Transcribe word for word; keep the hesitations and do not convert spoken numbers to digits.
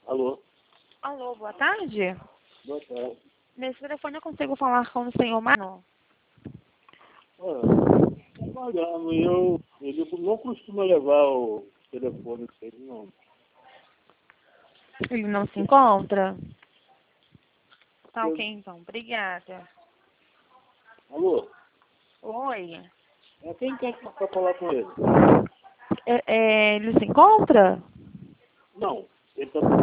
Alô? Alô, boa tarde. Boa tarde. Nesse telefone eu consigo falar com o senhor Mano? Ah, trabalhando, e eu, ele não costuma levar o telefone dele, não. Ele não se encontra? Tá Eu- ok, então. Obrigada. Alô? Oi. É quem quer pra falar com ele? É, é, ele se encontra? Não, ele tá